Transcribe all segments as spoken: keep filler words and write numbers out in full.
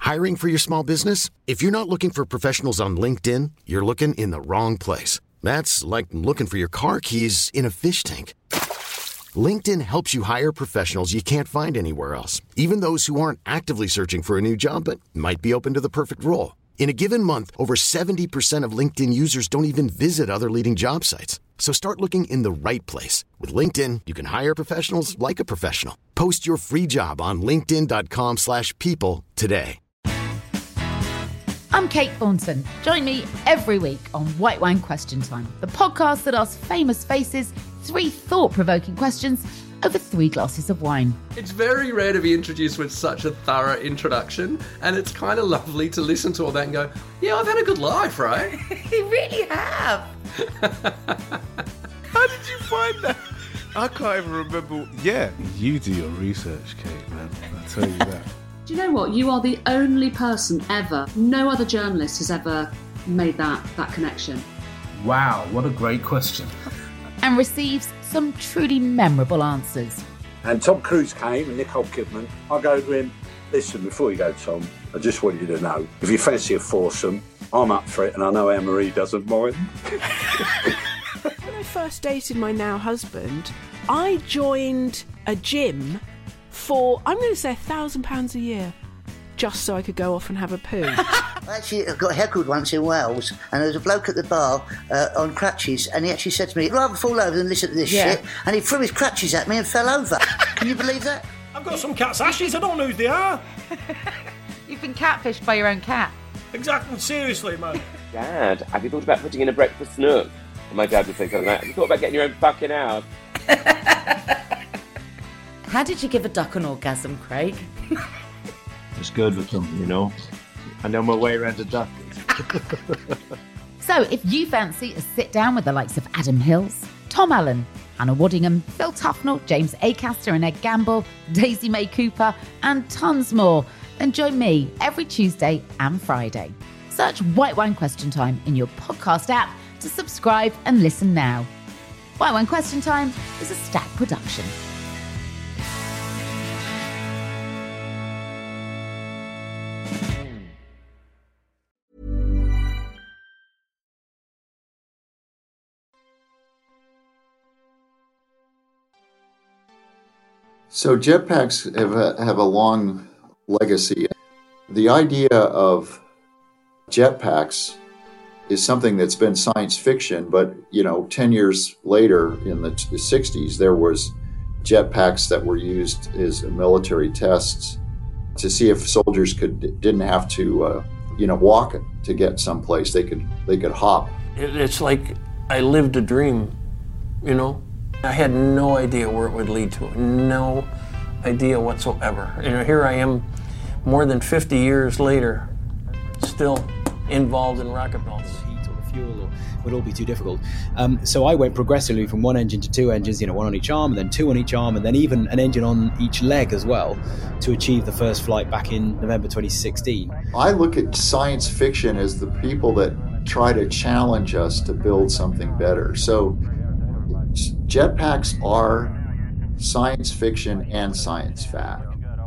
Hiring for your small business? If you're not looking for professionals on LinkedIn, you're looking in the wrong place. That's like looking for your car keys in a fish tank. LinkedIn helps you hire professionals you can't find anywhere else, even those who aren't actively searching for a new job but might be open to the perfect role. In a given month, over seventy percent of LinkedIn users don't even visit other leading job sites. So start looking in the right place. With LinkedIn, you can hire professionals like a professional. Post your free job on linkedin.com slash people today. I'm Kate Thornton. Join me every week on White Wine Question Time, the podcast that asks famous faces three thought-provoking questions over three glasses of wine. It's very rare to be introduced with such a thorough introduction, and it's kind of lovely to listen to all that and go, yeah, I've had a good life, right? You really have. How did you find that? I can't even remember. Yeah, you do your research, Kate, man. I'll tell you that. Do you know what? You are the only person ever, no other journalist has ever made that, that connection. Wow, what a great question. And receives some truly memorable answers. And Tom Cruise came and Nicole Kidman. I go to him, listen, before you go, Tom, I just want you to know, if you fancy a foursome, I'm up for it, and I know Anne-Marie doesn't mind. When I first dated my now husband, I joined a gym for, I'm going to say, a thousand pounds a year, just so I could go off and have a poo. I actually got heckled once in Wales, and there was a bloke at the bar uh, on crutches, and he actually said to me, I'd rather fall over than listen to this Yeah. shit, and he threw his crutches at me and fell over. Can you believe that? I've got some cat's ashes, I don't know who they are. You've been catfished by your own cat. Exactly, seriously, man. Dad, have you thought about putting in a breakfast nook? And my dad would say something like, have you thought about getting your own fucking house? How did you give a duck an orgasm, Craig? It's good with them, you know. I know my way around a duck. So if you fancy a sit down with the likes of Adam Hills, Tom Allen, Hannah Waddingham, Phil Tufnell, James Acaster and Ed Gamble, Daisy May Cooper, and tons more, then join me every Tuesday and Friday. Search White Wine Question Time in your podcast app to subscribe and listen now. White Wine Question Time is a Stack production. So jetpacks have a, have a long legacy. The idea of jetpacks is something that's been science fiction, but you know, ten years later in the sixties, there was jetpacks that were used as military tests to see if soldiers could didn't have to uh, you know walk to get someplace. They could they could hop. It's like I lived a dream, you know. I had no idea where it would lead to. No idea whatsoever. You know, here I am, more than fifty years later, still involved in rocket belts. Heat or fuel or would all be too difficult. Um, so I went progressively from one engine to two engines, you know, one on each arm, and then two on each arm, and then even an engine on each leg as well, to achieve the first flight back in November twenty sixteen. I look at science fiction as the people that try to challenge us to build something better. So jetpacks are science fiction and science fact.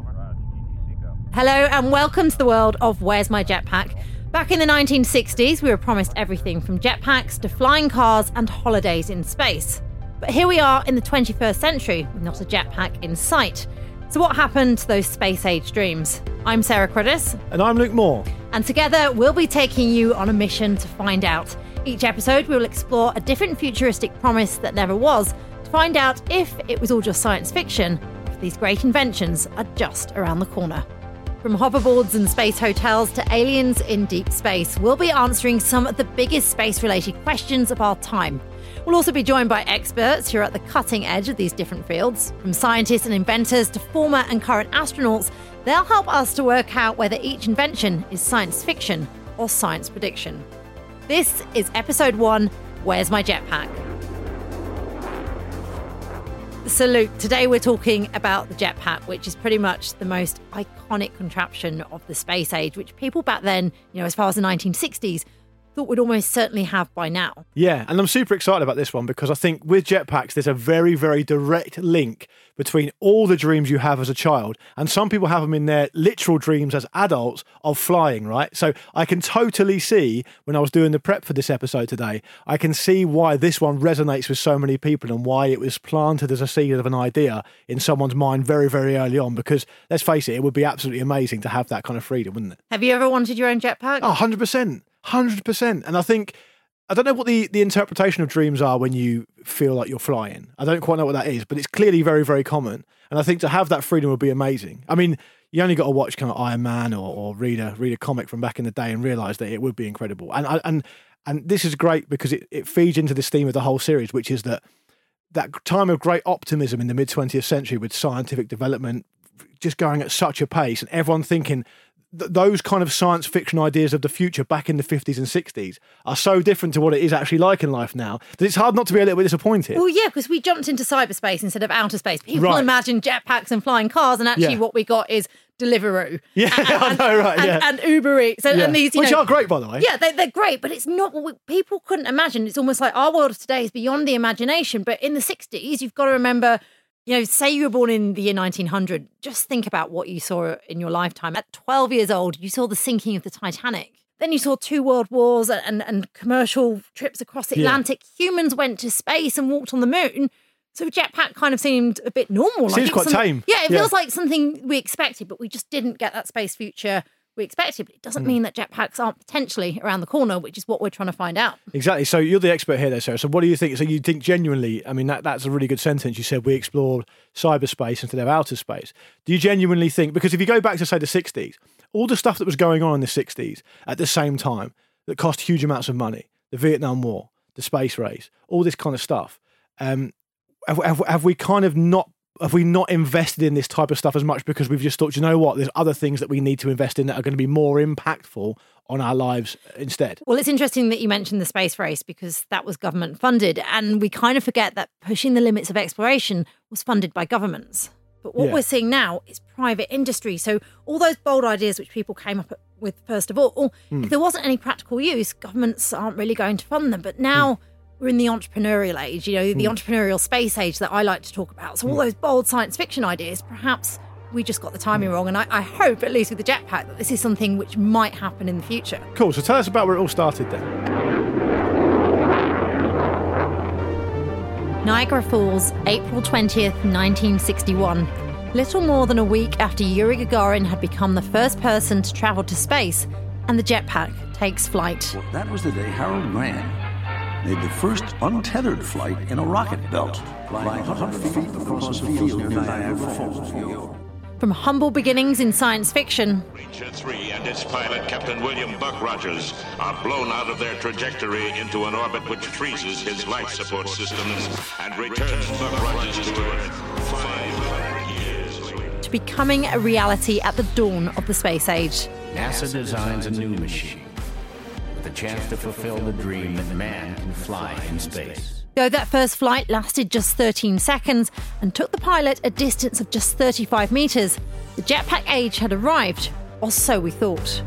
Hello and welcome to the world of Where's My Jetpack? Back in the nineteen sixties, we were promised everything from jetpacks to flying cars and holidays in space. But here we are in the twenty-first century with not a jetpack in sight. So what happened to those space-age dreams? I'm Sarah Cruddas. And I'm Luke Moore. And together we'll be taking you on a mission to find out. Each episode we will explore a different futuristic promise that never was, to find out if it was all just science fiction, if these great inventions are just around the corner. From hoverboards and space hotels to aliens in deep space, we'll be answering some of the biggest space-related questions of our time. We'll also be joined by experts who are at the cutting edge of these different fields. From scientists and inventors to former and current astronauts, they'll help us to work out whether each invention is science fiction or science prediction. This is episode one, Where's My Jetpack? So Luke, today we're talking about the jetpack, which is pretty much the most iconic contraption of the space age, which people back then, you know, as far as the nineteen sixties, thought we'd almost certainly have by now. Yeah, and I'm super excited about this one because I think with jetpacks, there's a very, very direct link between all the dreams you have as a child, and some people have them in their literal dreams as adults of flying, right? So I can totally see, when I was doing the prep for this episode today, I can see why this one resonates with so many people and why it was planted as a seed of an idea in someone's mind very, very early on, because let's face it, it would be absolutely amazing to have that kind of freedom, wouldn't it? Have you ever wanted your own jetpack? Oh, one hundred percent. one hundred percent. And I think, I don't know what the, the interpretation of dreams are when you feel like you're flying. I don't quite know what that is, but it's clearly very, very common. And I think to have that freedom would be amazing. I mean, you only got to watch kind of Iron Man or, or read a read a comic from back in the day and realise that it would be incredible. And and and this is great because it, it feeds into this theme of the whole series, which is that that time of great optimism in the mid twentieth century with scientific development just going at such a pace and everyone thinking th- those kind of science fiction ideas of the future back in the fifties and sixties are so different to what it is actually like in life now that it's hard not to be a little bit disappointed. Well, yeah, because we jumped into cyberspace instead of outer space. People Right. imagine jetpacks and flying cars, and actually Yeah. what we got is Deliveroo. Yeah, I know, right, and, yeah. and Uber Eats. And, Yeah. and these, you Which know, are great, by the way. Yeah, they, they're great, but it's not what we, people couldn't imagine. It's almost like our world of today is beyond the imagination. But in the sixties, you've got to remember, you know, say you were born in the year nineteen hundred, just think about what you saw in your lifetime. At twelve years old, you saw the sinking of the Titanic. Then you saw two world wars and, and, and commercial trips across the Yeah. Atlantic. Humans went to space and walked on the moon. So a jetpack kind of seemed a bit normal. Seems it's quite some- tame. Yeah, it Yeah. feels like something we expected, but we just didn't get that space future we expected. But it doesn't Mm. mean that jetpacks aren't potentially around the corner, which is what we're trying to find out. Exactly. So you're the expert here, though, Sarah. So what do you think? So you think genuinely? I mean, that that's a really good sentence. You said we explored cyberspace instead of outer space. Do you genuinely think? Because if you go back to say the sixties, all the stuff that was going on in the sixties at the same time that cost huge amounts of money, the Vietnam War, the space race, all this kind of stuff. Um, have, have, have we kind of not? Have we not invested in this type of stuff as much because we've just thought, you know what, there's other things that we need to invest in that are going to be more impactful on our lives instead? Well, it's interesting that you mentioned the space race because that was government funded. And we kind of forget that pushing the limits of exploration was funded by governments. But what Yeah. we're seeing now is private industry. So all those bold ideas which people came up with first of all, Mm. if there wasn't any practical use, governments aren't really going to fund them. But now we're in the entrepreneurial age, you know, the Mm. entrepreneurial space age that I like to talk about. So all Mm. those bold science fiction ideas, perhaps we just got the timing wrong. And I, I hope, at least with the jetpack, that this is something which might happen in the future. Cool. So tell us about where it all started then. Niagara Falls, April twentieth, nineteen sixty-one. Little more than a week after Yuri Gagarin had become the first person to travel to space, and the jetpack takes flight. That was the day Harold Grant made the first untethered flight in a rocket belt, flying one hundred feet across a field near Niagara Falls. From humble beginnings in science fiction Ranger three and its pilot, Captain William Buck Rogers, are blown out of their trajectory into an orbit which freezes his life support systems and returns Buck Rogers to Earth five years later. to becoming a reality at the dawn of the space age. NASA designs a new machine with a chance to fulfill the dream that man can fly in space. Though that first flight lasted just thirteen seconds and took the pilot a distance of just thirty-five metres, the jetpack age had arrived, or so we thought.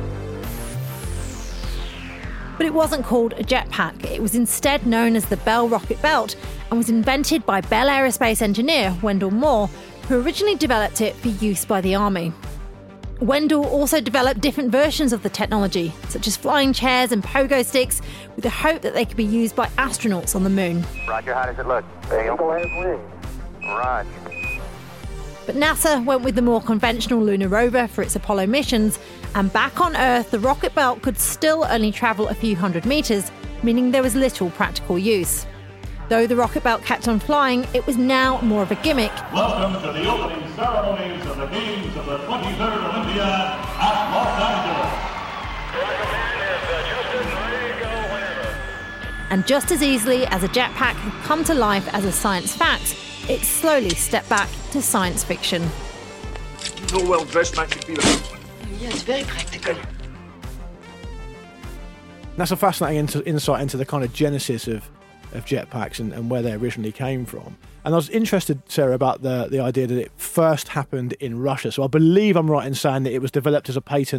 But it wasn't called a jetpack. It was instead known as the Bell Rocket Belt and was invented by Bell Aerospace engineer Wendell Moore, who originally developed it for use by the Army. Wendell also developed different versions of the technology, such as flying chairs and pogo sticks, with the hope that they could be used by astronauts on the moon. Roger, how does it look? Eagle has wings. Roger. But NASA went with the more conventional lunar rover for its Apollo missions, and back on Earth, the rocket belt could still only travel a few hundred metres, meaning there was little practical use. Though the rocket belt kept on flying, it was now more of a gimmick. Welcome to the opening ceremonies of the Games of the twenty-third Olympia at Los Angeles. And just as easily as a jetpack had come to life as a science fact, it slowly stepped back to science fiction. No well-dressed man can be the Yes, very practical. That's a fascinating ins- insight into the kind of genesis of, of jetpacks and, and where they originally came from. And I was interested, Sarah, about the, the idea that it first happened in Russia. So I believe I'm right in saying that it was developed as a patent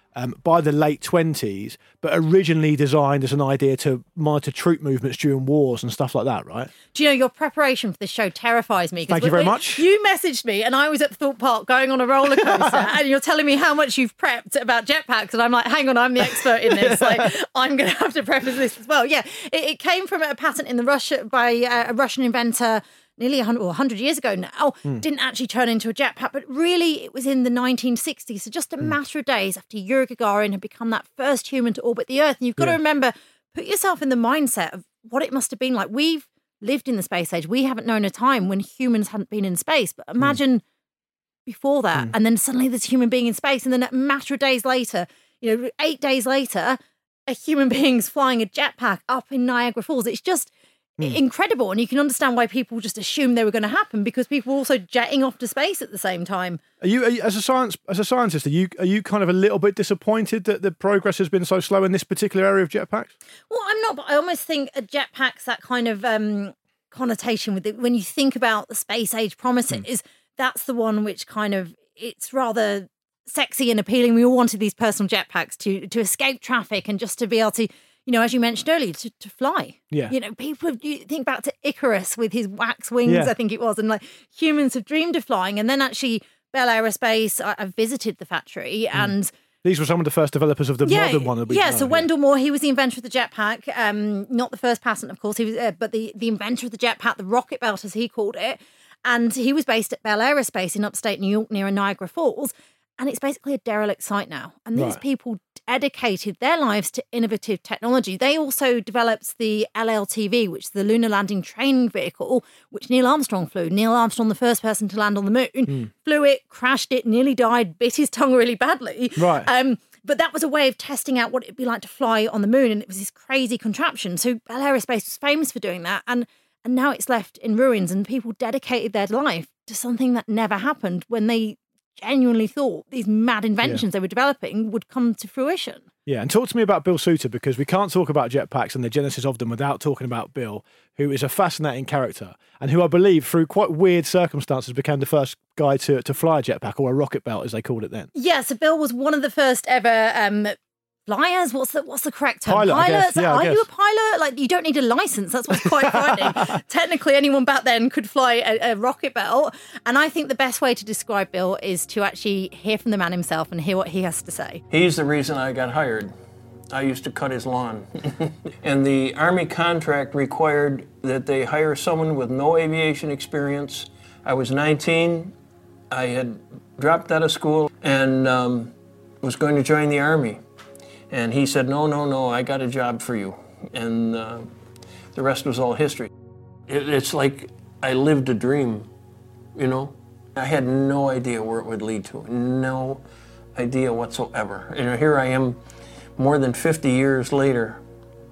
um, by the late twenties, but originally designed as an idea to monitor troop movements during wars and stuff like that, right? Do you know, your preparation for this show terrifies me. 'cause Thank you when- very when much. You messaged me and I was at Thorpe Park going on a roller coaster and you're telling me how much you've prepped about jetpacks, and I'm like, hang on, I'm the expert in this. Like, I'm going to have to preface this as well. Yeah, it, it came from a patent in the Russia by a Russian inventor nearly one hundred, or one hundred years ago now. Mm. Didn't actually turn into a jetpack, but really it was in the nineteen sixties. So just a Mm. matter of days after Yuri Gagarin had become that first human to orbit the Earth. And you've got Yeah. to remember, put yourself in the mindset of what it must have been like. We've lived in the space age. We haven't known a time when humans hadn't been in space. But imagine before that, Mm. and then suddenly there's a human being in space, and then a matter of days later, you know, eight days later, a human being's flying a jetpack up in Niagara Falls. It's just Mm. incredible, and you can understand why people just assumed they were going to happen, because people were also jetting off to space at the same time. Are you, are you as a science as a scientist? Are you are you kind of a little bit disappointed that the progress has been so slow in this particular area of jetpacks? Well, I'm not, but I almost think a jetpack's that kind of um, connotation with it. When you think about the space age promises, that's the one which kind of, it's rather sexy and appealing. We all wanted these personal jetpacks to to escape traffic and just to be able to, you know, as you mentioned earlier, to, to fly. Yeah. You know, people, you think back to Icarus with his wax wings, Yeah. I think it was, and like humans have dreamed of flying. And then actually Bell Aerospace, I, I visited the factory and These were some of the first developers of the modern one. That we yeah, know, so Wendell Moore, he was the inventor of the jetpack. Um, not the first patent, of course, he was, uh, but the, the inventor of the jetpack, the rocket belt, as he called it. And he was based at Bell Aerospace in upstate New York near Niagara Falls. And it's basically a derelict site now. And these Right. people dedicated their lives to innovative technology. They also developed the L L T V, which is the Lunar Landing Training Vehicle, which Neil Armstrong flew. Neil Armstrong, the first person to land on the moon, Mm. flew it, crashed it, nearly died, bit his tongue really badly. Right. Um, but that was a way of testing out what it'd be like to fly on the moon. And it was this crazy contraption. So Bell Aerospace was famous for doing that. And, and now it's left in ruins, and people dedicated their life to something that never happened when they genuinely thought these mad inventions they were developing would come to fruition. Yeah, and talk to me about Bill Suter, because we can't talk about jetpacks and the genesis of them without talking about Bill, who is a fascinating character and who I believe, through quite weird circumstances, became the first guy to, to fly a jetpack, or a rocket belt, as they called it then. Yeah, so Bill was one of the first ever um, flyers. What's the what's the correct term? Pilot, I guess. Pilots? Yeah, I Are you a guess. pilot? Like, you don't need a license. That's what's quite frightening. Technically, anyone back then could fly a, a rocket belt. And I think the best way to describe Bill is to actually hear from the man himself and hear what he has to say. He's the reason I got hired. I used to cut his lawn. And the Army contract required that they hire someone with no aviation experience. I was nineteen. I had dropped out of school and um, was going to join the Army. And he said, no, no, no, I got a job for you. And uh, the rest was all history. It, it's like I lived a dream, you know? I had no idea where it would lead to, no idea whatsoever. You know, here I am more than fifty years later,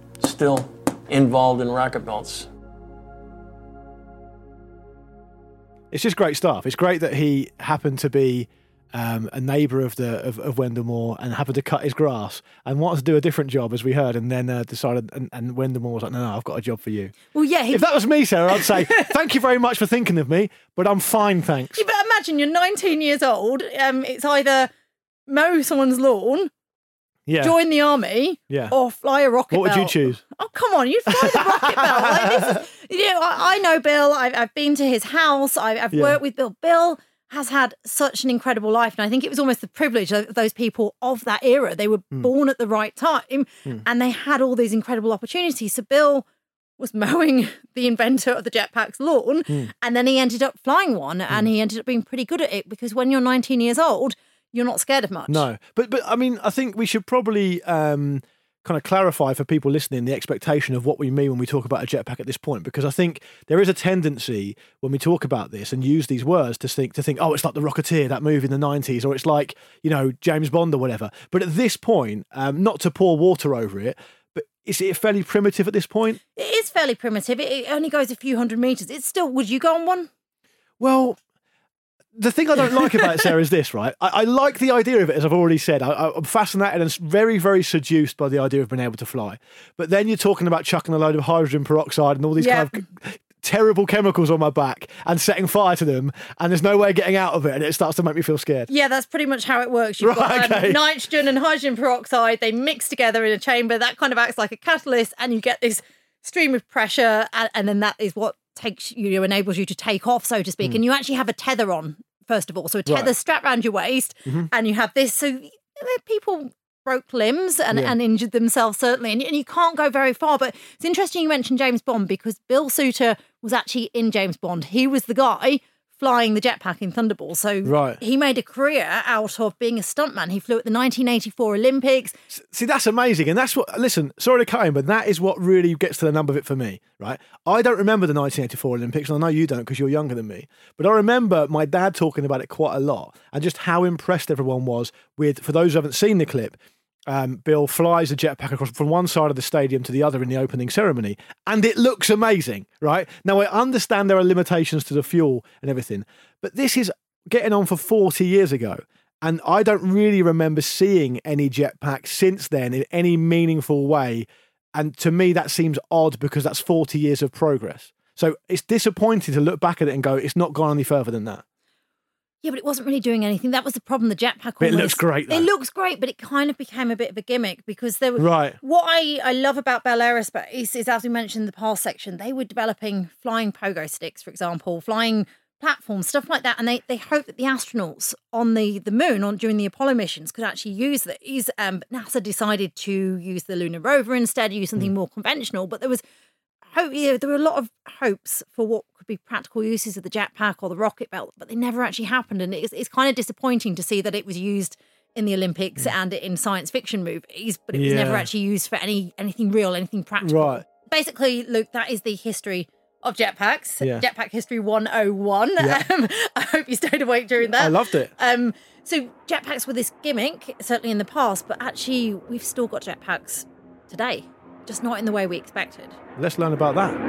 still involved in rocket belts. It's just great stuff. It's great that he happened to be um, a neighbour of the of, of Wendell Moore and happened to cut his grass and wanted to do a different job, as we heard, and then uh, decided, and, and Wendell Moore was like, no, no, I've got a job for you. Well, yeah. He, If that was me, Sarah, I'd say, thank you very much for thinking of me, but I'm fine, thanks. Yeah, but imagine you're nineteen years old. Um, it's either mow someone's lawn, Yeah. join the army, Yeah. or fly a rocket What would belt. you choose? Oh, come on, you'd fly the rocket belt. Like, this is, you know, I, I know Bill. I've, I've been to his house. I've, I've Yeah. worked with Bill. Bill has had such an incredible life. And I think it was almost the privilege of those people of that era. They were Mm. born at the right time Mm. and they had all these incredible opportunities. So Bill was mowing the inventor of the jetpack's lawn, Mm. and then he ended up flying one, and he ended up being pretty good at it, because when you're nineteen years old, you're not scared of much. No, but but I mean, I think we should probably um, kind of clarify for people listening the expectation of what we mean when we talk about a jetpack at this point, because I think there is a tendency when we talk about this and use these words to think to think, oh, it's like the Rocketeer, that movie in the nineties, or it's like, you know, James Bond or whatever. But at this point, um, not to pour water over it, but is it fairly primitive at this point? It is fairly primitive. It, it only goes a few hundred meters. It's still, would you go on one? Well, the thing I don't like about it, Sarah, is this, right? I, I like the idea of it, as I've already said. I, I'm fascinated and very, very seduced by the idea of being able to fly. But then you're talking about chucking a load of hydrogen peroxide and all these Yeah. kind of terrible chemicals on my back and setting fire to them, and there's no way of getting out of it, and it starts to make me feel scared. Yeah, that's pretty much how it works. You've Right, got um, okay. nitrogen and hydrogen peroxide. They mix together in a chamber. That kind of acts like a catalyst, and you get this stream of pressure, and, and then that is what takes you, you know, enables you to take off, so to speak. Mm. And you actually have a tether on, first of all. So a tether Right. strapped around your waist, Mhm. and you have this. So you know, people broke limbs and, Yeah. and injured themselves, certainly. And, and you can't go very far. But it's interesting you mentioned James Bond, because Bill Suter was actually in James Bond. He was the guy flying the jetpack in Thunderball. So Right. he made a career out of being a stuntman. He flew at the nineteen eighty-four Olympics. See, that's amazing. And that's what, listen, sorry to cut in, but that is what really gets to the nub of it for me, right? I don't remember the nineteen eighty-four Olympics, and I know you don't because you're younger than me. But I remember my dad talking about it quite a lot, and just how impressed everyone was with, for those who haven't seen the clip, Um, Bill flies a jetpack across from one side of the stadium to the other in the opening ceremony, and it looks amazing, right? Now, I understand there are limitations to the fuel and everything, but this is getting on for forty years ago, and I don't really remember seeing any jetpacks since then in any meaningful way, and to me that seems odd because that's forty years of progress. So it's disappointing to look back at it and go, it's not gone any further than that. Yeah, but it wasn't really doing anything. That was the problem. The jetpack. But it almost- looks great, though. It looks great, but it kind of became a bit of a gimmick because there was. Right. What I, I love about Bell Aerospace is, as we mentioned in the past section, they were developing flying pogo sticks, for example, flying platforms, stuff like that, and they they hoped that the astronauts on the the moon on during the Apollo missions could actually use these. Um, but NASA decided to use the lunar rover instead, use something more conventional. But there was. Hope, you know, there were a lot of hopes for what could be practical uses of the jetpack or the rocket belt, but they never actually happened. And it's, it's kind of disappointing to see that it was used in the Olympics and in science fiction movies, but it was Yeah. never actually used for any anything real, anything practical. Right. Basically, Luke, that is the history of jetpacks. Yeah. Jetpack History one oh one. Yeah. Um, I hope you stayed awake during that. I loved it. Um, so jetpacks were this gimmick, certainly in the past, but actually we've still got jetpacks today, just not in the way we expected. Let's learn about that.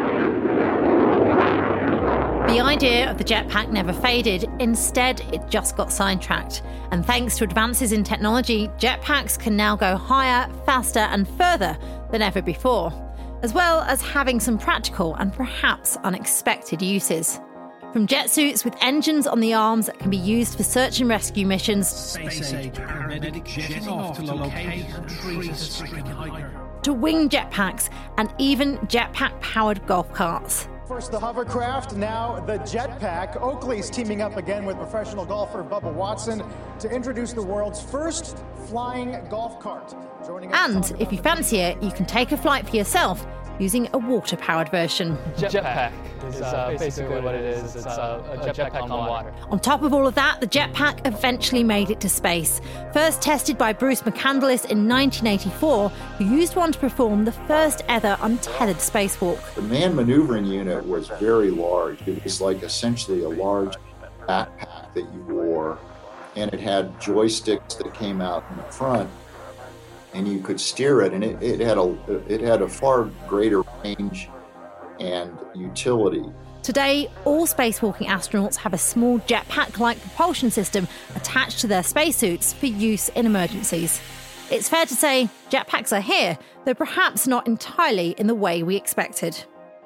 The idea of the jetpack never faded. Instead, it just got sidetracked. And thanks to advances in technology, jetpacks can now go higher, faster, and further than ever before, as well as having some practical and perhaps unexpected uses. From jet suits with engines on the arms that can be used for search and rescue missions, Space-age paramedic jetting off to locate and treat a stricken hiker. to winged jetpacks, and even jetpack-powered golf carts. First the hovercraft, now the jetpack. Oakley's teaming up again with professional golfer Bubba Watson to introduce the world's first flying golf cart. Joining us And if you fancy it, you can take a flight for yourself using a water-powered version. Jetpack is uh, basically what it is. It's uh, a jetpack on water. On top of all of that, the jetpack eventually made it to space. First tested by Bruce McCandless in nineteen eighty-four, who used one to perform the first ever untethered spacewalk. The manned maneuvering unit was very large. It was like essentially a large backpack that you wore, and it had joysticks that came out in the front, and you could steer it, and it, it had a it had a far greater range and utility. Today, all spacewalking astronauts have a small jetpack-like propulsion system attached to their spacesuits for use in emergencies. It's fair to say jetpacks are here, though perhaps not entirely in the way we expected.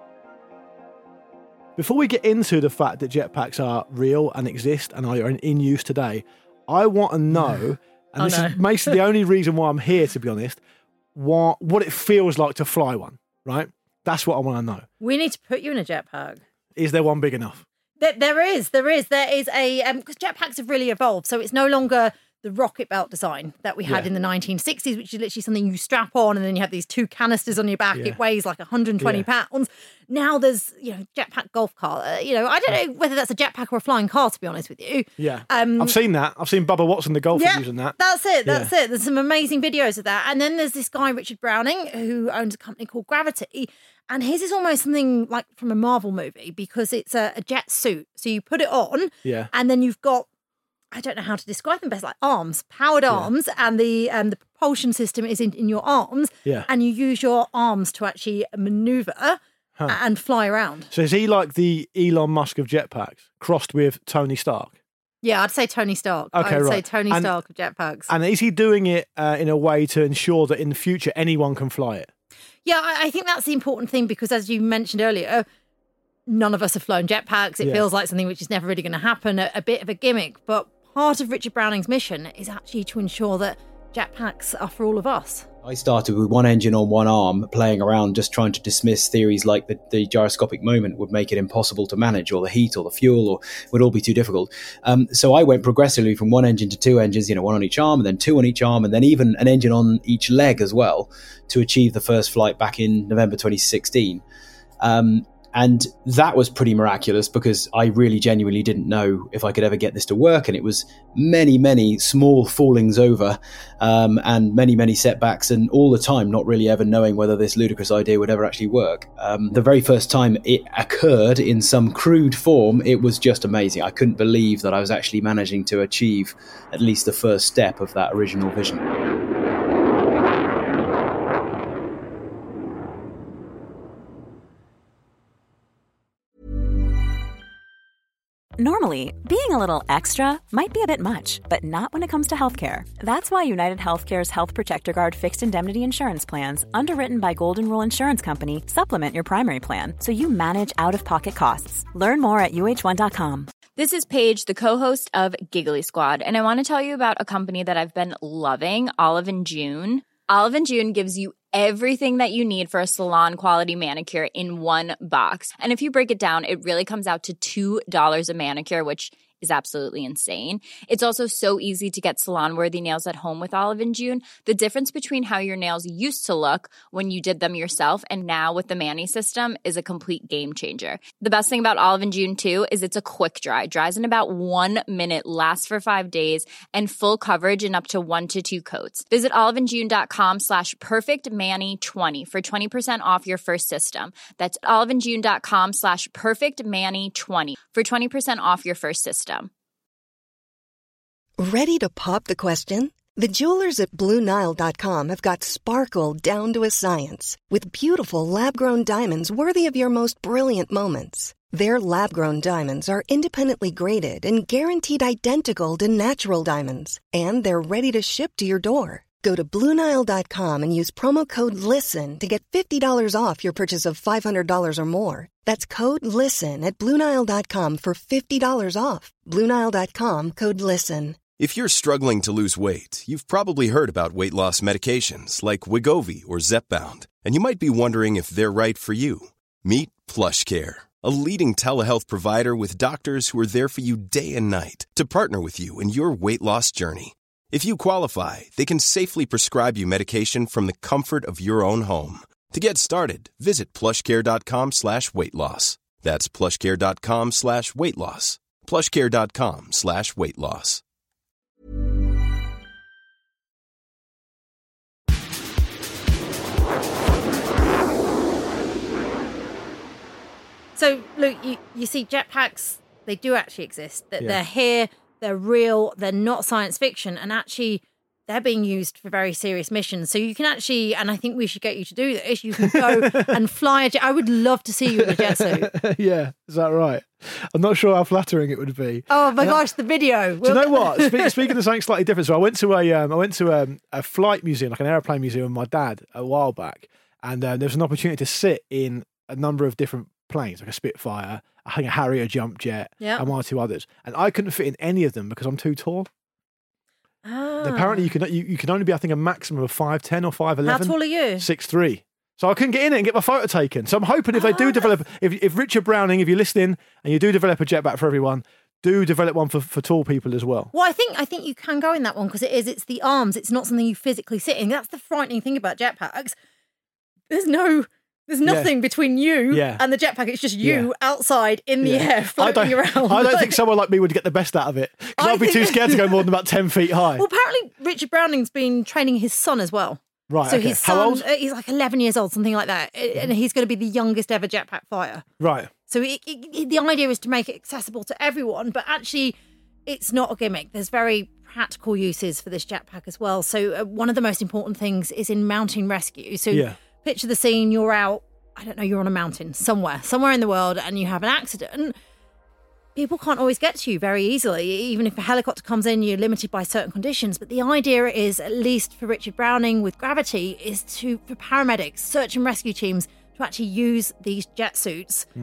Before we get into the fact that jetpacks are real and exist and are in, in use today, I want to know, and Oh, this no. is basically the only reason why I'm here, to be honest, what, what it feels like to fly one, right? That's what I want to know. We need to put you in a jetpack. Is there one big enough? There, there is, there is, there is a because jetpacks have really evolved. So it's no longer the rocket belt design that we had Yeah. in the nineteen sixties, which is literally something you strap on and then you have these two canisters on your back. Yeah. It weighs like one hundred twenty Yeah. pounds. Now there's you know jetpack golf cart. Uh, you know I don't know whether that's a jetpack or a flying car, to be honest with you. Yeah. Um, I've seen that. I've seen Bubba Watson, the golfer, Yeah, using that. That's it. Yeah. That's it. There's some amazing videos of that. And then there's this guy, Richard Browning, who owns a company called Gravity. And his is almost something like from a Marvel movie because it's a, a jet suit. So you put it on Yeah. and then you've got, I don't know how to describe them best, like arms, powered arms. And the um, the propulsion system is in, in your arms. Yeah. And you use your arms to actually maneuver Huh. and fly around. So is he like the Elon Musk of jetpacks, crossed with Tony Stark? Yeah, I'd say Tony Stark. Okay, I would say right. Tony And- Stark of jetpacks. And is he doing it uh, in a way to ensure that in the future anyone can fly it? Yeah, I I think that's the important thing because, as you mentioned earlier, none of us have flown jetpacks. It Yeah. feels like something which is never really going to happen, a, a bit of a gimmick. But part of Richard Browning's mission is actually to ensure that jetpacks are for all of us. I started with one engine on one arm, playing around, just trying to dismiss theories like the, the gyroscopic moment would make it impossible to manage, or the heat, or the fuel, or would all be too difficult. Um, so I went progressively from one engine to two engines, you know, one on each arm, and then two on each arm, and then even an engine on each leg as well, to achieve the first flight back in November twenty sixteen. Um, And that was pretty miraculous, because I really genuinely didn't know if I could ever get this to work. And it was many, many small fallings over um, and many, many setbacks, and all the time not really ever knowing whether this ludicrous idea would ever actually work. Um, the very first time it occurred in some crude form, it was just amazing. I couldn't believe that I was actually managing to achieve at least the first step of that original vision. Normally, being a little extra might be a bit much, but not when it comes to healthcare. That's why United Healthcare's Health Protector Guard fixed indemnity insurance plans, underwritten by Golden Rule Insurance Company, supplement your primary plan so you manage out-of-pocket costs. Learn more at U H one dot com. This is Paige, the co-host of Giggly Squad, and I want to tell you about a company that I've been loving, Olive and June. Olive and June gives you everything that you need for a salon-quality manicure in one box. And if you break it down, it really comes out to two dollars a manicure, which is absolutely insane. It's also so easy to get salon-worthy nails at home with Olive and June. The difference between how your nails used to look when you did them yourself and now with the Mani system is a complete game changer. The best thing about Olive and June, too, is it's a quick dry. Dries in about one minute, lasts for five days, and full coverage in up to one to two coats. Visit oliveandjune.com slash perfectmani20 for twenty percent off your first system. That's oliveandjune.com slash perfectmani20 for twenty percent off your first system. Ready to pop the question? The jewelers at Blue Nile dot com have got sparkle down to a science with beautiful lab-grown diamonds worthy of your most brilliant moments. Their lab-grown diamonds are independently graded and guaranteed identical to natural diamonds, and they're ready to ship to your door. Go to Blue Nile dot com and use promo code LISTEN to get fifty dollars off your purchase of five hundred dollars or more. That's code LISTEN at Blue Nile dot com for fifty dollars off. Blue Nile dot com, code LISTEN. If you're struggling to lose weight, you've probably heard about weight loss medications like Wegovy or Zepbound, and you might be wondering if they're right for you. Meet PlushCare, a leading telehealth provider with doctors who are there for you day and night to partner with you in your weight loss journey. If you qualify, they can safely prescribe you medication from the comfort of your own home. To get started, visit plushcare.com slash weight loss. That's plushcare.com slash weight loss. plushcare.com slash weight loss. So, Luke, you, you see jetpacks, they do actually exist. That Yeah. They're here, they're real, they're not science fiction, and actually they're being used for very serious missions. So you can actually, and I think we should get you to do this, you can go and fly a jet. I would love to see you in a jet suit. Yeah, is that right? I'm not sure how flattering it would be. Oh my And I- gosh, the video. Do you know what? Spe- speaking of something slightly different, so I went to a um, I went to um, a flight museum, like an aeroplane museum, with my dad a while back, and uh, there was an opportunity to sit in a number of different planes, like a Spitfire, I think a Harrier jump jet, Yeah. and one or two others, and I couldn't fit in any of them because I'm too tall. Ah. Apparently, you can you, you can only be, I think, a maximum of five ten or five eleven. How tall are you? Six three. So I couldn't get in it and get my photo taken. So I'm hoping if they do develop, if, if Richard Browning, if you're listening and you do develop a jetpack for everyone, do develop one for, for tall people as well. Well, I think I think you can go in that one because it is. It's the arms. It's not something you physically sit in. That's the frightening thing about jetpacks. There's no, there's nothing Yeah. between you Yeah. and the jetpack. It's just you Yeah. outside in the Yeah. air I floating don't, around. I don't Like- think someone like me would get the best out of it because I I'd be too think- scared to go more than about ten feet high. Well, apparently Richard Browning's been training his son as well. Right, So okay. his How son, old? uh, he's like eleven years old, something like that, and he's going to be the youngest ever jetpack fighter. Right. So it, it, the idea is to make it accessible to everyone, but actually, it's not a gimmick. There's very practical uses for this jetpack as well. So uh, one of the most important things is in mountain rescue. So Yeah. picture the scene: you're out, I don't know, you're on a mountain somewhere, somewhere in the world, and you have an accident. People can't always get to you very easily. Even if a helicopter comes in, you're limited by certain conditions. But the idea is, at least for Richard Browning with Gravity, is to for paramedics, search and rescue teams to actually use these jet suits Hmm.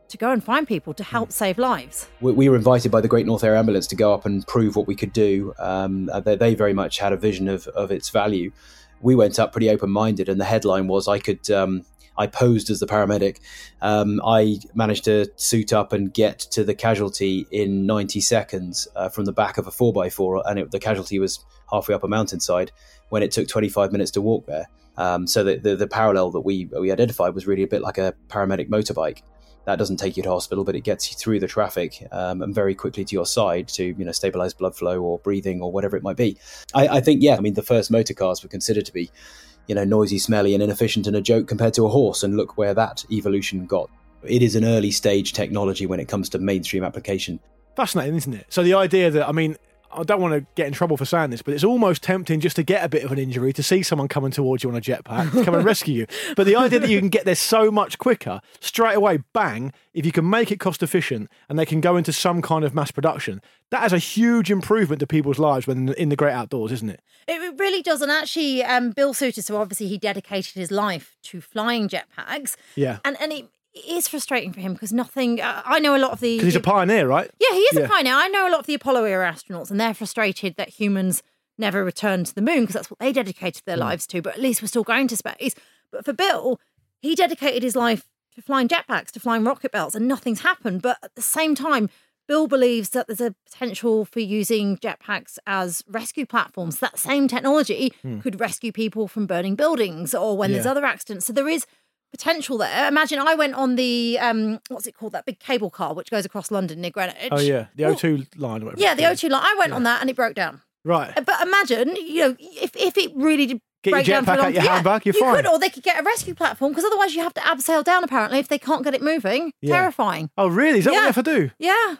to go and find people to help save lives. We, we were invited by the Great North Air Ambulance to go up and prove what we could do. Um, they, they very much had a vision of, of its value. We went up pretty open-minded, and the headline was I could... Um, I posed as the paramedic. Um, I managed to suit up and get to the casualty in ninety seconds uh, from the back of a four by four, and it, the casualty was halfway up a mountainside when it took twenty-five minutes to walk there. Um, so the, the, the parallel that we we identified was really a bit like a paramedic motorbike. That doesn't take you to hospital, but it gets you through the traffic um, and very quickly to your side to, you know, stabilize blood flow or breathing or whatever it might be. I, I think, yeah, I mean, the first motor cars were considered to be, you know, noisy, smelly and inefficient and a joke compared to a horse, and look where that evolution got. It is an early stage technology when it comes to mainstream application. Fascinating, isn't it? So the idea that, I mean, I don't want to get in trouble for saying this, but it's almost tempting just to get a bit of an injury, to see someone coming towards you on a jetpack, to come and rescue you. But the idea that you can get there so much quicker, straight away, bang, if you can make it cost efficient and they can go into some kind of mass production, that is a huge improvement to people's lives when in the great outdoors, isn't it? It really does. And actually, um, Bill Suter, so obviously he dedicated his life to flying jetpacks. Yeah. And, and it, it is frustrating for him because nothing, uh, I know a lot of the... Because he's a pioneer, right? Yeah, he is yeah. a pioneer. I know a lot of the Apollo era astronauts, and they're frustrated that humans never returned to the moon because that's what they dedicated their mm. lives to, but at least we're still going to space. But for Bill, he dedicated his life to flying jetpacks, to flying rocket belts, and nothing's happened. But at the same time, Bill believes that there's a potential for using jetpacks as rescue platforms. That same technology mm. could rescue people from burning buildings or when yeah. there's other accidents. So there is potential there. Imagine I went on the, um, what's it called, that big cable car which goes across London near Greenwich. Oh, yeah, the O two well, line. Or whatever yeah, the O two line. I went yeah. on that and it broke down. Right. But imagine, you know, if, if it really did Get break your down for jetpack long, out your yeah, handbag, you're you fine. Could, or they could get a rescue platform because otherwise you have to abseil down apparently if they can't get it moving. Yeah. Terrifying. Oh, really? Is that yeah. what you have to do? Yeah.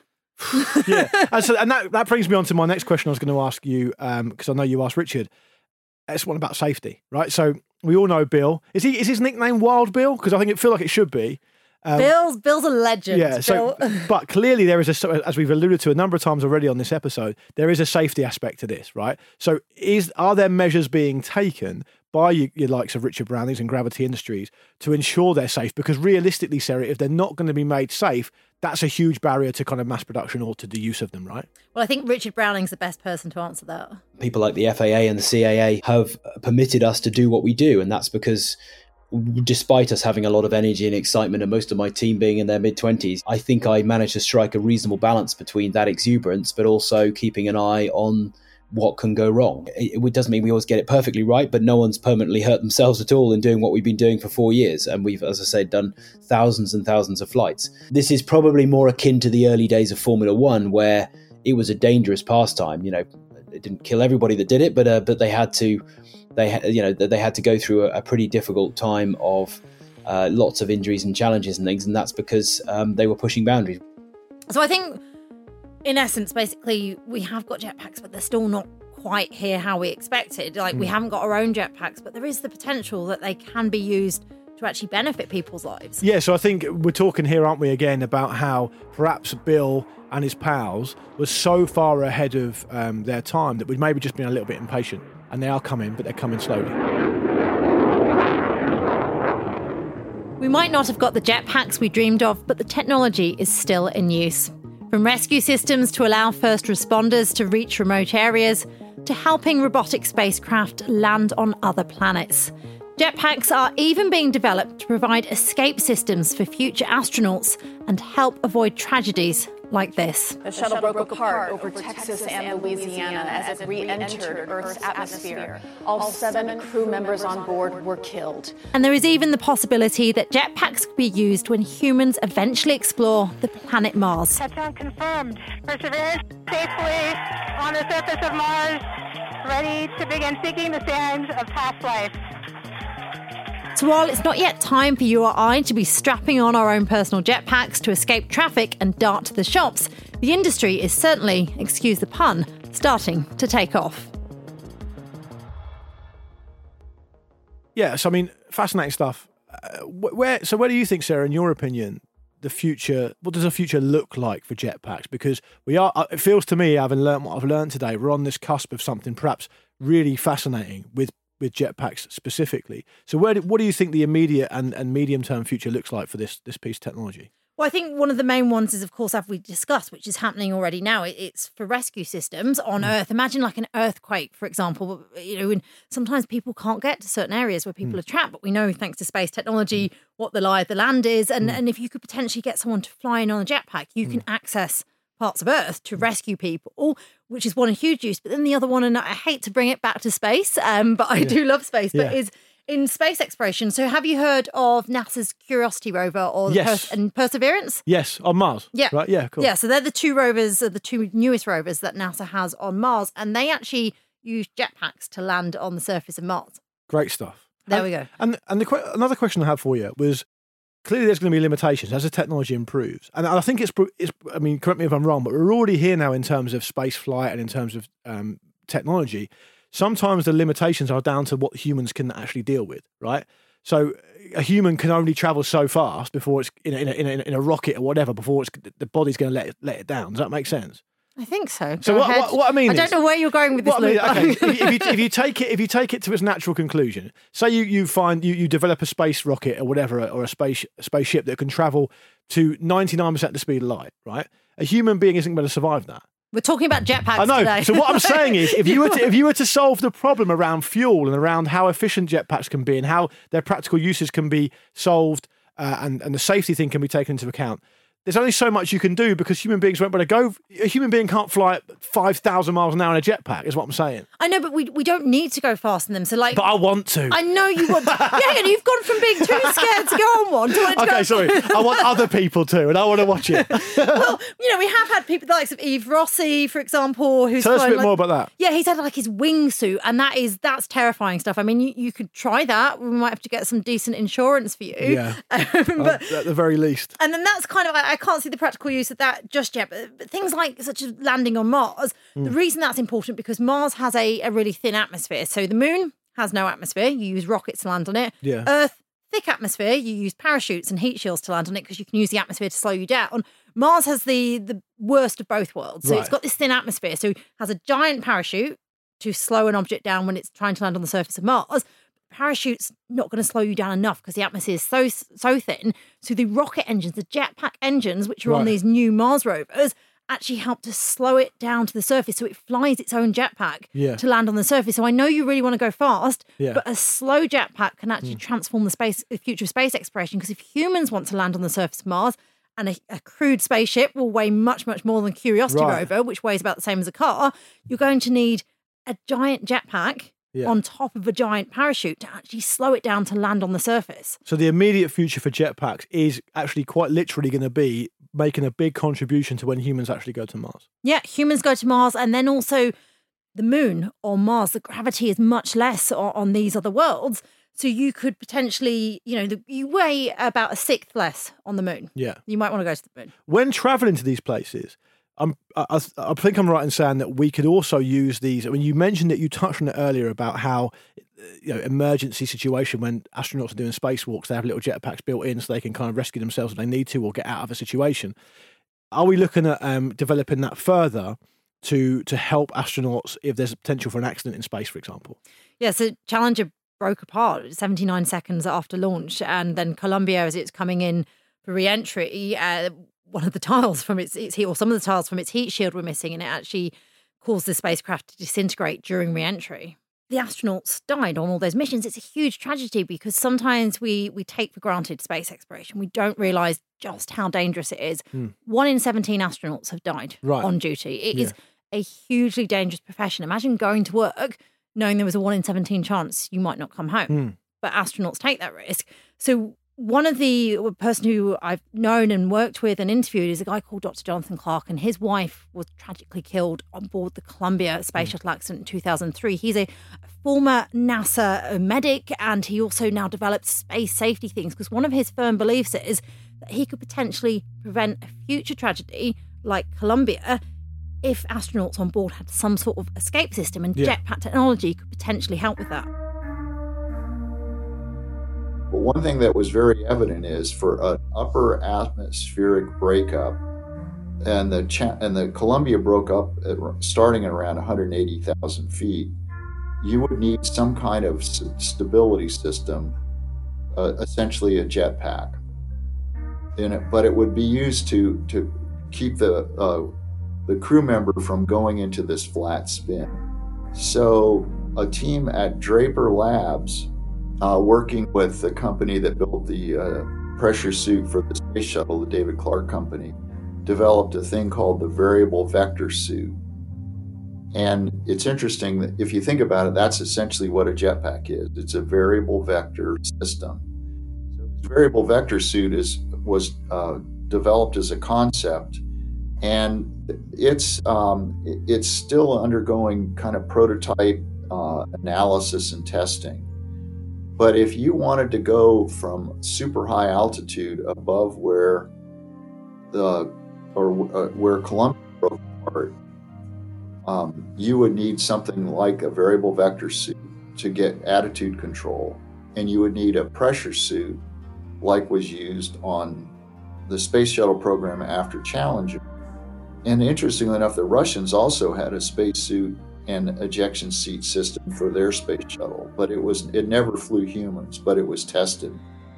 yeah, and, so, and that, that brings me on to my next question I was going to ask you, because um, I know you asked Richard. It's one about safety, right? So we all know Bill. Is he? Is his nickname Wild Bill? Because I think it feel like it should be. Um, Bill's Bill's a legend. Yeah. So, but clearly there is a, as we've alluded to a number of times already on this episode, there is a safety aspect to this, right? So, is are there measures being taken by your, your likes of Richard Brownings and Gravity Industries to ensure they're safe? Because realistically, Sarah, if they're not going to be made safe, that's a huge barrier to kind of mass production or to the use of them, right? Well, I think Richard Browning's the best person to answer that. People like the F A A and the C A A have permitted us to do what we do, and that's because despite us having a lot of energy and excitement and most of my team being in their mid-twenties, I think I managed to strike a reasonable balance between that exuberance, but also keeping an eye on what can go wrong. It, it doesn't mean we always get it perfectly right, but no one's permanently hurt themselves at all in doing what we've been doing for four years. And we've, as I said, done thousands and thousands of flights. This is probably more akin to the early days of Formula One, where it was a dangerous pastime. You know, it didn't kill everybody that did it, but uh, but they had to, they you know, they had to go through a, a pretty difficult time of uh, lots of injuries and challenges and things, and that's because um, they were pushing boundaries. So I think, in essence, basically, we have got jetpacks, but they're still not quite here how we expected. Like, mm. we haven't got our own jetpacks, but there is the potential that they can be used to actually benefit people's lives. Yeah, so I think we're talking here, aren't we, again, about how perhaps Bill and his pals were so far ahead of um, their time that we'd maybe just been a little bit impatient. And they are coming, but they're coming slowly. We might not have got the jetpacks we dreamed of, but the technology is still in use. From rescue systems to allow first responders to reach remote areas, to helping robotic spacecraft land on other planets. Jetpacks are even being developed to provide escape systems for future astronauts and help avoid tragedies like this. The shuttle broke apart over Texas and Louisiana as it re-entered Earth's atmosphere. All seven crew members on board were killed. And there is even the possibility that jetpacks could be used when humans eventually explore the planet Mars. Touchdown confirmed. Perseverance safely on the surface of Mars, ready to begin seeking the signs of past life. So while it's not yet time for you or I to be strapping on our own personal jetpacks to escape traffic and dart to the shops, the industry is certainly, excuse the pun, starting to take off. Yeah, so I mean, fascinating stuff. Uh, where, so where do you think, Sarah, in your opinion, the future, what does the future look like for jetpacks? Because we are, it feels to me, having learned what I've learned today, we're on this cusp of something perhaps really fascinating with with jetpacks specifically. So where do, what do you think the immediate and, and medium-term future looks like for this this piece of technology? Well, I think one of the main ones is, of course, as we discussed, which is happening already now. It's for rescue systems on mm. Earth. Imagine like an earthquake, for example. You know, and sometimes people can't get to certain areas where people mm. are trapped, but we know thanks to space technology what the lie of the land is. And, mm. and if you could potentially get someone to fly in on a jetpack, you mm. can access parts of Earth to rescue people, which is one huge use. But then the other one, and I hate to bring it back to space, um, but I yeah. do love space, but yeah. is in space exploration. So have you heard of NASA's Curiosity rover or yes. Pers- and Perseverance? Yes, on Mars. Yeah. Right, yeah, cool. Yeah, so they're the two rovers, the two newest rovers that NASA has on Mars, and they actually use jetpacks to land on the surface of Mars. Great stuff. There and, we go. And and the, another question I had for you was, clearly there's going to be limitations as the technology improves. And I think it's, it's, I mean, correct me if I'm wrong, but we're already here now in terms of space flight and in terms of um, technology. Sometimes the limitations are down to what humans can actually deal with, right? So a human can only travel so fast before it's in a, in a, in a, in a rocket or whatever, before it's, the body's going to let it, let it down. Does that make sense? I think so. So what, what, what I mean I is, don't know where you're going with this, I mean, Luke. okay, if, if, you, if you take it, if you take it to its natural conclusion, say you, you find you, you develop a space rocket or whatever, or a space a spaceship that can travel to ninety-nine percent the speed of light, right? A human being isn't going to survive that. We're talking about jetpacks I know. today. So what I'm saying is, if you were to, if you were to solve the problem around fuel and around how efficient jetpacks can be and how their practical uses can be solved, uh, and and the safety thing can be taken into account, there's only so much you can do because human beings won't be able to go. A human being can't fly at five thousand miles an hour in a jetpack, is what I'm saying. I know, but we we don't need to go fast in them. So like, but I want to. I know you want to. Yeah, and you've gone from being too scared to go on one to, to okay, go sorry. I want other people to, and I want to watch it. Well, you know, we have had people the likes of Yves Rossi, for example, who's tell us a bit like, more about that. Yeah, he's had like his wingsuit, and that is that's terrifying stuff. I mean, you, you could try that. We might have to get some decent insurance for you. Yeah, um, but at the very least. And then that's kind of I, I can't see the practical use of that just yet, but, but things like such as landing on Mars, mm. the reason that's important because Mars has a, a really thin atmosphere. So the moon has no atmosphere, you use rockets to land on it. Yeah. Earth, thick atmosphere, you use parachutes and heat shields to land on it because you can use the atmosphere to slow you down. Mars has the the worst of both worlds. So right. it's got this thin atmosphere, so it has a giant parachute to slow an object down when it's trying to land on the surface of Mars. Parachute's not going to slow you down enough because the atmosphere is so so thin. So the rocket engines, the jetpack engines, which are right. on these new Mars rovers, actually help to slow it down to the surface. So it flies its own jetpack yeah. to land on the surface. So I know you really want to go fast, yeah. but a slow jetpack can actually mm. transform the space, the future of space exploration. Because if humans want to land on the surface of Mars, and a, a crewed spaceship will weigh much, much more than Curiosity right. rover, which weighs about the same as a car, you're going to need a giant jetpack Yeah. on top of a giant parachute to actually slow it down to land on the surface. So the immediate future for jetpacks is actually quite literally going to be making a big contribution to when humans actually go to Mars. Yeah, humans go to Mars, and then also the moon or Mars, the gravity is much less on, on these other worlds. So you could potentially, you know, the, you weigh about a sixth less on the moon. Yeah. You might want to go to the moon. When traveling to these places, I'm, I, I think I'm right in saying that we could also use these. I mean, you mentioned that you touched on it earlier about how, you know, emergency situation when astronauts are doing spacewalks, they have little jetpacks built in so they can kind of rescue themselves if they need to or get out of a situation. Are we looking at um, developing that further to to help astronauts if there's a potential for an accident in space, for example? Yeah, so Challenger broke apart seventy-nine seconds after launch, and then Columbia, as it's coming in for re-entry, uh, one of the tiles from its, its heat, or some of the tiles from its heat shield were missing, and it actually caused the spacecraft to disintegrate during re-entry. The astronauts died on all those missions. It's a huge tragedy because sometimes we we take for granted space exploration. We don't realise just how dangerous it is. Hmm. One in seventeen astronauts have died right. on duty. It yeah. is a hugely dangerous profession. Imagine going to work knowing there was a one in seventeen chance you might not come home. Hmm. But astronauts take that risk. So one of the person who I've known and worked with and interviewed is a guy called Doctor Jonathan Clark, and his wife was tragically killed on board the Columbia Space mm. Shuttle accident in two thousand three. He's a former NASA medic, and he also now develops space safety things because one of his firm beliefs is that he could potentially prevent a future tragedy like Columbia if astronauts on board had some sort of escape system, and yeah. jetpack technology could potentially help with that. But one thing that was very evident is for an upper atmospheric breakup, and the cha- and the Columbia broke up at, starting at around one hundred eighty thousand feet, you would need some kind of s- stability system, uh, essentially a jetpack. in it, but it would be used to to keep the uh, the crew member from going into this flat spin. So a team at Draper Labs, uh, working with the company that built the uh, pressure suit for the space shuttle, the David Clark Company, developed a thing called the variable vector suit. And it's interesting that if you think about it, that's essentially what a jetpack is. It's a variable vector system. So this variable vector suit is was uh, developed as a concept, and it's um, it's still undergoing kind of prototype uh, analysis and testing. But if you wanted to go from super high altitude above where the or uh, where Columbia broke apart, um, you would need something like a variable vector suit to get attitude control, and you would need a pressure suit like was used on the space shuttle program after Challenger. And interestingly enough, the Russians also had a spacesuit and ejection seat system for their space shuttle, but it was it never flew humans, but it was tested.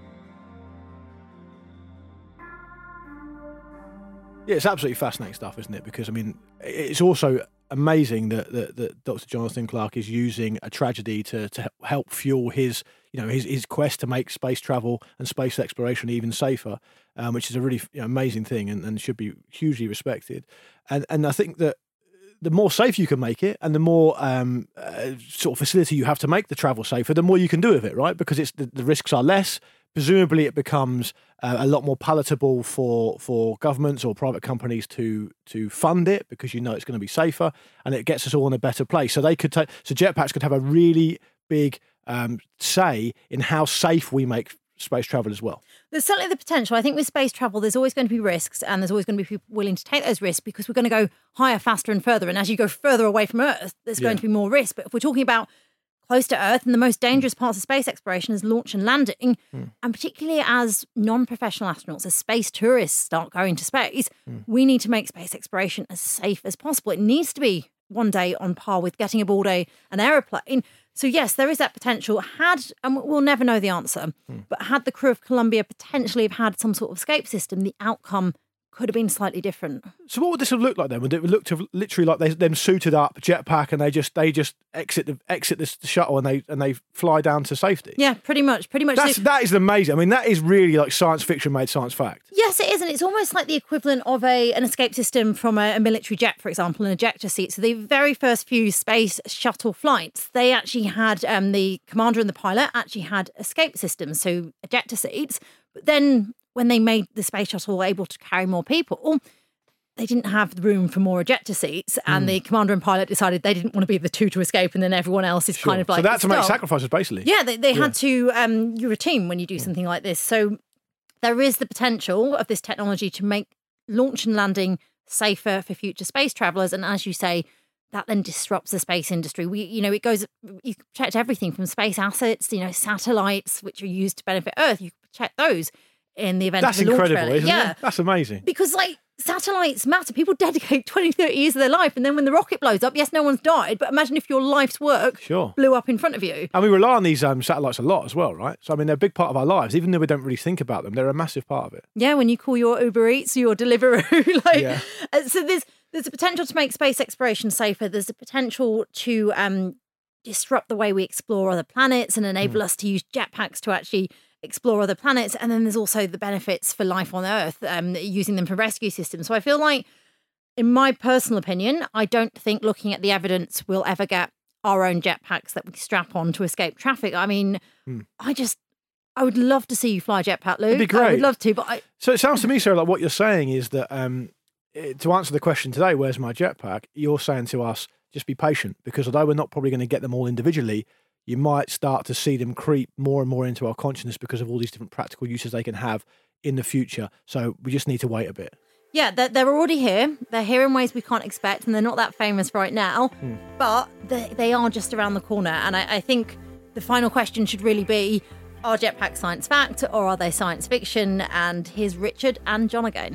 Yeah, it's absolutely fascinating stuff, isn't it? Because I mean, it's also amazing that, that, that Doctor Jonathan Clark is using a tragedy to to help fuel his, you know, his his quest to make space travel and space exploration even safer, um, which is a really you know, amazing thing and, and should be hugely respected. And and I think that the more safe you can make it, and the more um, uh, sort of facility you have to make the travel safer, the more you can do with it, right? Because it's the, the risks are less. Presumably, it becomes uh, a lot more palatable for for governments or private companies to to fund it because you know it's going to be safer, and it gets us all in a better place. So they could take so jetpacks could have a really big um, say in how safe we make space travel as well. There's certainly the potential. I think with space travel, there's always going to be risks, and there's always going to be people willing to take those risks because we're going to go higher, faster, and further. And as you go further away from Earth, there's yeah. going to be more risk. But if we're talking about close to Earth, and the most dangerous parts of space exploration is launch and landing, mm. and particularly as non-professional astronauts, as space tourists start going to space, mm. we need to make space exploration as safe as possible. It needs to be one day on par with getting aboard a an aeroplane. So yes, there is that potential. Had, and we'll never know the answer, mm. but had the crew of Columbia potentially have had some sort of escape system, the outcome could have been slightly different. So what would this have looked like then? Would it look to literally like they them suited up, jetpack, and they just they just exit the exit the shuttle and they and they fly down to safety? Yeah, pretty much, pretty much. That's, that is amazing. I mean, that is really like science fiction made science fact. Yes, it is, and it's almost like the equivalent of a an escape system from a, a military jet, for example, an ejector seat. So the very first few space shuttle flights, they actually had um, the commander and the pilot actually had escape systems, so ejector seats. But then when they made the space shuttle able to carry more people, they didn't have the room for more ejector seats, and mm. the commander and pilot decided they didn't want to be the two to escape, and then everyone else is sure. kind of like... So that's to make sacrifices, basically. Yeah, they, they yeah. had to... Um, you're a team when you do something like this. So there is the potential of this technology to make launch and landing safer for future space travellers, and as you say, that then disrupts the space industry. We, you know, it goes... You checked everything from space assets, you know, satellites, which are used to benefit Earth. You check those in the event That's of a launch incredible, failure. Isn't yeah. it? That's amazing. Because, like, satellites matter. People dedicate twenty, thirty years of their life, and then when the rocket blows up, yes, no one's died, but imagine if your life's work sure. blew up in front of you. And we rely on these um, satellites a lot as well, right? So, I mean, they're a big part of our lives. Even though we don't really think about them, they're a massive part of it. Yeah, when you call your Uber Eats or your Deliveroo. like, yeah. uh, so there's, there's a potential to make space exploration safer. There's a potential to um, disrupt the way we explore other planets and enable mm. us to use jetpacks to actually explore other planets. And then there's also the benefits for life on Earth, um, using them for rescue systems. So I feel like, in my personal opinion, I don't think looking at the evidence we'll ever get our own jetpacks that we strap on to escape traffic. I mean, hmm. I just, I would love to see you fly a jetpack, Luke. It'd be great. I would love to, but I... So it sounds to me, Sarah, like what you're saying is that um, to answer the question today, where's my jetpack? You're saying to us, just be patient, because although we're not probably going to get them all individually, you might start to see them creep more and more into our consciousness because of all these different practical uses they can have in the future. So we just need to wait a bit. Yeah, they're, they're already here. They're here in ways we can't expect, and they're not that famous right now, hmm. but they, they are just around the corner. And I, I think the final question should really be, are jetpacks science fact or are they science fiction? And here's Richard and John again.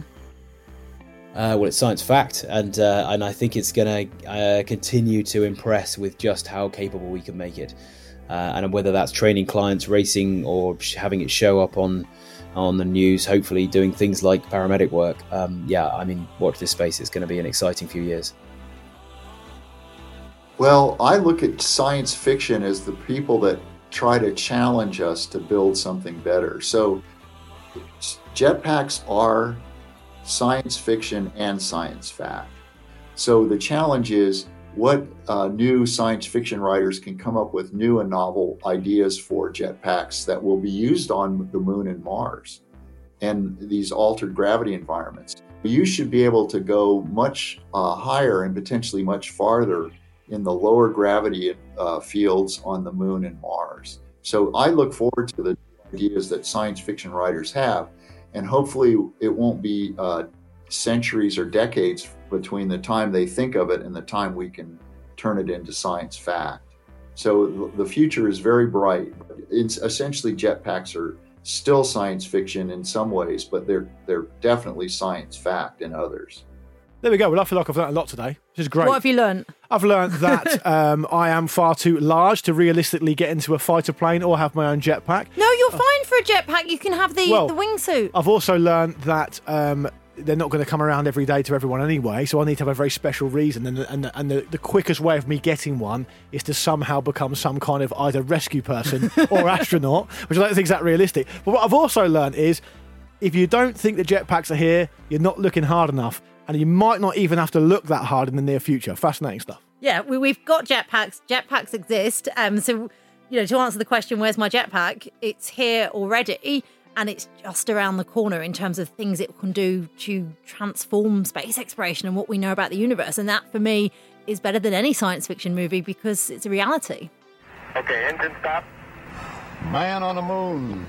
Uh, well, it's science fact, and uh, and I think it's going to uh, continue to impress with just how capable we can make it. Uh, and whether that's training clients, racing, or having it show up on on the news, hopefully doing things like paramedic work. Um, yeah, I mean, watch this space. It's going to be an exciting few years. Well, I look at science fiction as the people that try to challenge us to build something better. So jetpacks are science fiction and science fact. So the challenge is what uh, new science fiction writers can come up with new and novel ideas for jetpacks that will be used on the moon and Mars and these altered gravity environments. You should be able to go much uh, higher and potentially much farther in the lower gravity uh, fields on the moon and Mars. So I look forward to the ideas that science fiction writers have, and hopefully it won't be uh, centuries or decades between the time they think of it and the time we can turn it into science fact. So the future is very bright. It's essentially jetpacks are still science fiction in some ways, but they're they're definitely science fact in others. There we go. Well, I feel like I've learned a lot today, which is great. What have you learned? I've learned that um, I am far too large to realistically get into a fighter plane or have my own jetpack. No, you're uh, fine for a jetpack. You can have the, well, the wingsuit. I've also learned that um, they're not going to come around every day to everyone anyway, so I need to have a very special reason. And, and, and the, the quickest way of me getting one is to somehow become some kind of either rescue person or astronaut, which I don't think is that realistic. But what I've also learned is if you don't think the jetpacks are here, you're not looking hard enough. And you might not even have to look that hard in the near future. Fascinating stuff. Yeah, we, we've got jetpacks. Jetpacks exist. Um, so, you know, to answer the question, where's my jetpack? It's here already, and it's just around the corner in terms of things it can do to transform space exploration and what we know about the universe. And that, for me, is better than any science fiction movie because it's a reality. Okay, engine stop. Man on the moon.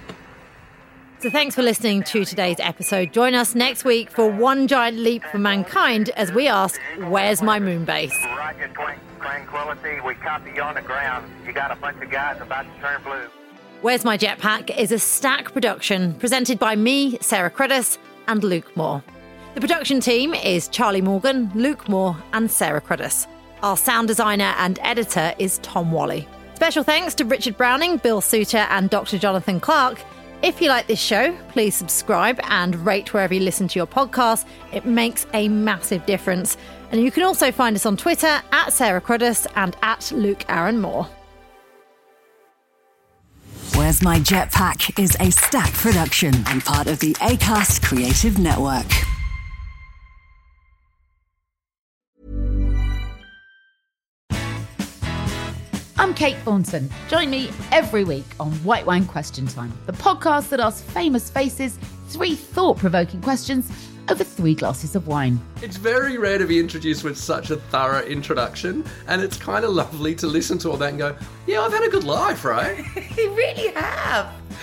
So thanks for listening to today's episode. Join us next week for One Giant Leap for Mankind as we ask, where's my moon base? Roger, Tranquility. We copy you on the ground. You got a bunch of guys about to turn blue. Where's My Jetpack is a Stack production presented by me, Sarah Cruddas, and Luke Moore. The production team is Charlie Morgan, Luke Moore, and Sarah Cruddas. Our sound designer and editor is Tom Wally. Special thanks to Richard Browning, Bill Souter, and Doctor Jonathan Clark. If you like this show, please subscribe and rate wherever you listen to your podcast. It makes a massive difference. And you can also find us on Twitter at Sarah Cruddas and at Luke Aaron Moore. Where's My Jetpack is a Stack production and part of the Acast Creative Network. I'm Kate Thornton. Join me every week on White Wine Question Time, the podcast that asks famous faces three thought-provoking questions over three glasses of wine. It's very rare to be introduced with such a thorough introduction, and it's kind of lovely to listen to all that and go, yeah, I've had a good life, right? You really have.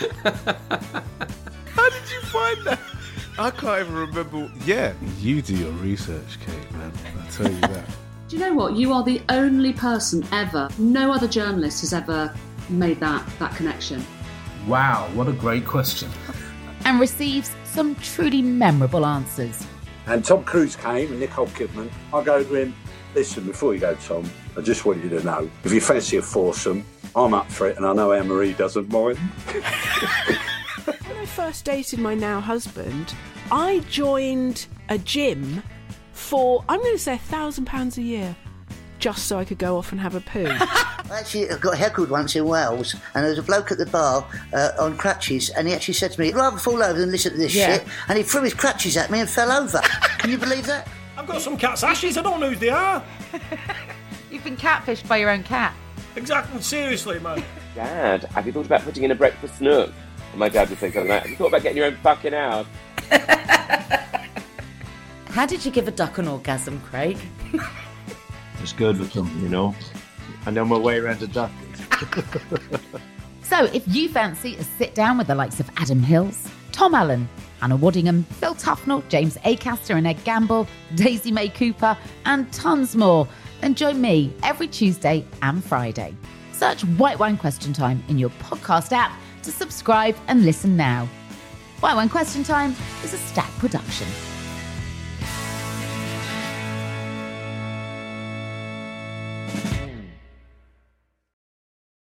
How did you find that? I can't even remember. Yeah, you do your research, Kate, man. I'll tell you that. Do you know what? You are the only person ever, no other journalist has ever made that, that connection. Wow, what a great question. And receives some truly memorable answers. And Tom Cruise came and Nicole Kidman. I go to him, listen, before you go, Tom, I just want you to know, if you fancy a foursome, I'm up for it, and I know Anne-Marie doesn't mind. When I first dated my now husband, I joined a gym for, I'm going to say, a thousand pounds a year, just so I could go off and have a poo. Actually, I got heckled once in Wales, and there was a bloke at the bar uh, on crutches, and he actually said to me, I'd rather fall over than listen to this Yeah. shit, and he threw his crutches at me and fell over. Can you believe that? I've got some cat's ashes, I don't know who they are. You've been catfished by your own cat. Exactly, seriously, man. Dad, have you thought about putting in a breakfast nook? And my dad would say something like, have you thought about getting your own fucking house? How did you give a duck an orgasm, Craig? It's good with them, you know. I know my way around a duck. So, if you fancy a sit down with the likes of Adam Hills, Tom Allen, Hannah Waddingham, Phil Tufnell, James Acaster and Ed Gamble, Daisy May Cooper, and tons more, then join me every Tuesday and Friday. Search White Wine Question Time in your podcast app to subscribe and listen now. White Wine Question Time is a Stack production.